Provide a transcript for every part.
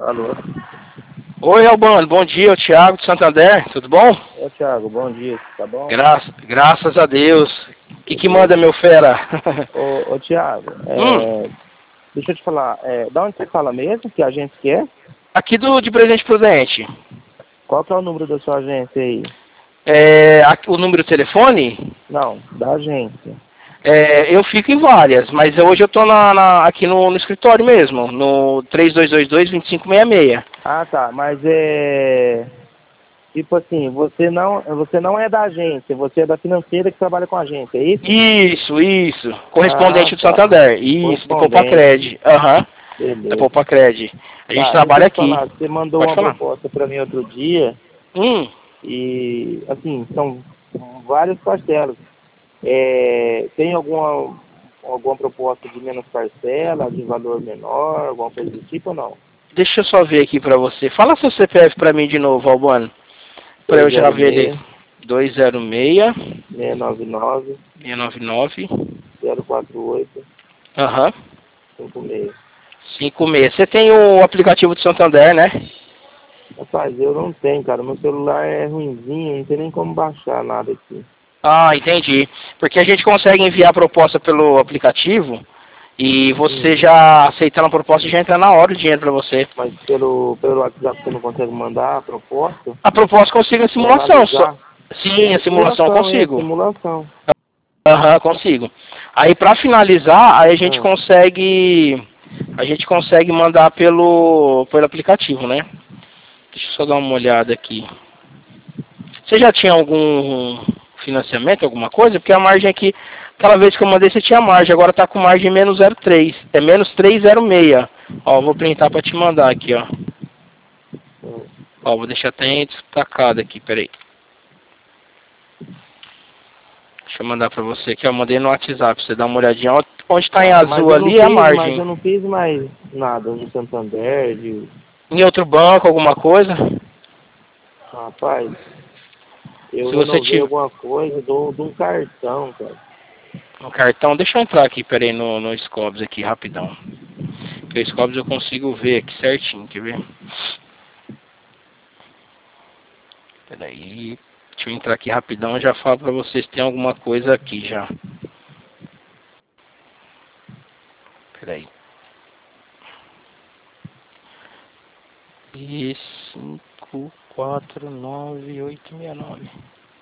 Alô? Oi, Albano, bom dia, o Thiago de Santander, tudo bom? Ô, Thiago, bom dia, tá bom? Graças a Deus. O que manda, meu fera? Ô, Thiago, Hum, deixa eu te falar, da onde você fala mesmo? Que agência que é? aqui de Presidente Prudente. Qual que é o número da sua agência aí? O número de telefone, Não, da agência. eu fico em várias, mas hoje eu tô aqui no escritório mesmo, no 3222-2566. Ah, tá, mas tipo assim, você não é da agência, você é da financeira que trabalha com a agência, é isso? Isso, Ah, correspondente do tá. Santander, isso, do Correspondente. Poupacred, aham, da Beleza. Poupacred. A gente Tá, deixa trabalha eu te aqui, falar, você mandou pode uma falar. proposta para mim outro dia e, assim, são várias parcelas. Tem alguma proposta de menos parcela, de valor menor, alguma coisa do tipo ou não? Deixa eu só ver aqui pra você. Fala seu CPF pra mim de novo, Albano. Pra eu já ver ele. 206 699 699 048 aham 56. 56. Você tem o aplicativo do Santander, né? Rapaz, eu não tenho, cara. Meu celular é ruinzinho, não tem nem como baixar nada aqui. Ah, entendi. Porque a gente consegue enviar a proposta pelo aplicativo e você já aceitando a proposta já entra na hora o dinheiro pra você. Mas pelo WhatsApp você não consegue mandar a proposta A proposta consigo a para simulação. analisar? Sim, a simulação eu consigo. Simulação. Aham, consigo. Aí pra finalizar, aí Ah, a gente consegue mandar pelo aplicativo, né? Deixa eu só dar uma olhada aqui. Você já tinha algum financiamento, alguma coisa? Porque a margem aqui, aquela vez que eu mandei você tinha margem, agora tá com margem menos 0,3. É menos 306. Ó, vou printar pra te mandar aqui, ó. ah. Ó, vou deixar até destacado aqui, peraí. Deixa eu mandar pra você aqui, ó. Mandei no WhatsApp, pra você dar uma olhadinha. Onde tá em Tá, mas azul eu não ali é a fiz, mas margem. eu não fiz mais nada no Santander, Em outro banco, alguma coisa? rapaz, eu Se você renovei tiver alguma coisa de um cartão, cara. um cartão, deixa eu entrar aqui, peraí, no Scobs aqui, rapidão. Porque o Scobs eu consigo ver aqui certinho, quer ver? Peraí, deixa eu entrar aqui rapidão e já falo pra vocês se tem alguma coisa aqui já. Peraí. E 549869.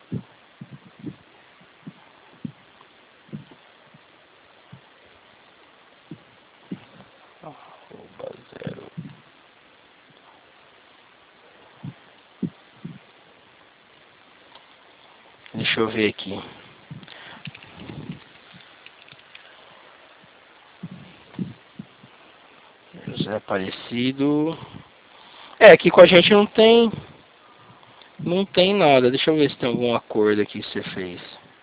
Arroba 0. Deixa eu ver aqui. José Aparecido. Aqui com a gente não tem nada. Deixa eu ver se tem algum acordo aqui que você fez.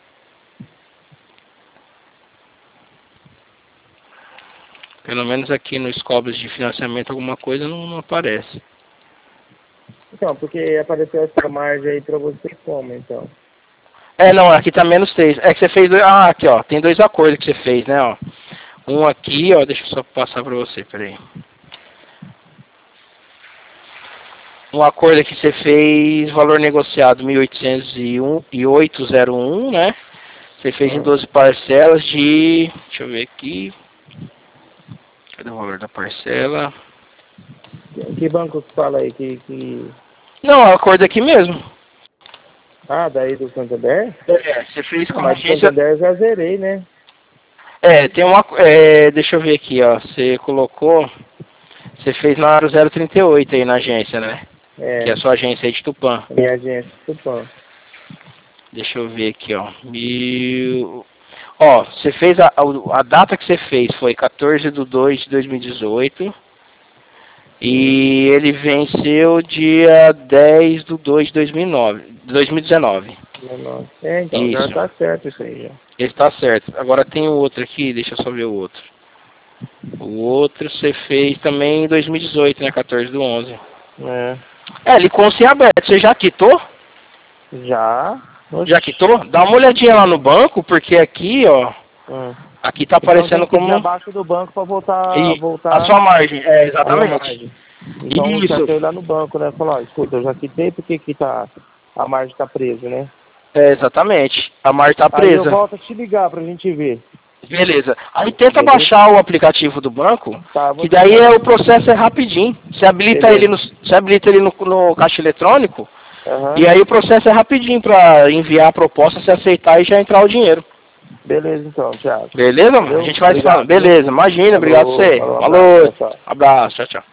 Pelo menos aqui nos cobros de financiamento alguma coisa não aparece. Então, porque apareceu essa margem aí pra você como, então? Não, aqui tá menos 3. É que você fez dois. Ah, aqui, ó. Tem dois acordos que você fez, né, ó. Um aqui, ó. Deixa eu só passar pra você, peraí. Um acordo que você fez, valor negociado 1.801, né? Você fez em Ah. 12 parcelas de... Deixa eu ver aqui. Cadê o valor da parcela? Que banco que fala aí? Não, é o acordo aqui mesmo. Ah, daí do Santander? Você fez Ah, com a mas do agência... Santander eu já zerei, né? Tem uma... deixa eu ver aqui, ó. Você colocou... Você fez na Aro 038 aí na agência, né? Que é É, a sua agência aí de Tupã. minha agência, Tupã. Deixa eu ver aqui, ó. Ó, você fez a data que você fez foi 14/2/2018 e ele venceu dia 10/2/2009, 2019. Então, já Isso, tá certo isso aí, já. ele tá certo. Agora tem o outro aqui, deixa eu só ver o outro. O outro você fez também em 2018, né? 14/11. É. Ele com sem aberto, você já quitou? Já? Já Oxi. quitou? Dá uma olhadinha lá no banco, porque aqui, ó, Ah. aqui tá Então tem aparecendo que pedir como abaixo do banco pra voltar, e a voltar sua margem. a minha Exatamente. margem. Então Isso. você vai lá no banco, né? Falar, ó, escuta, eu já quitei, por que que a margem tá presa, né? É, exatamente. A margem tá Aí eu presa. volto a te ligar pra gente ver. Beleza. Aí tenta Beleza? baixar o aplicativo do banco, Tá, vou que daí tentar. o processo é rapidinho. Você habilita Beleza. ele no caixa eletrônico, Aham. e aí o processo é rapidinho para enviar a proposta, se aceitar e já entrar o dinheiro. Beleza, então, Thiago. Beleza, mano? A Valeu? gente vai se falando. Obrigado, viu? Beleza, imagina, obrigado a Falou, você. falou, um abraço, Falou, tchau, tchau. abraço, tchau, tchau.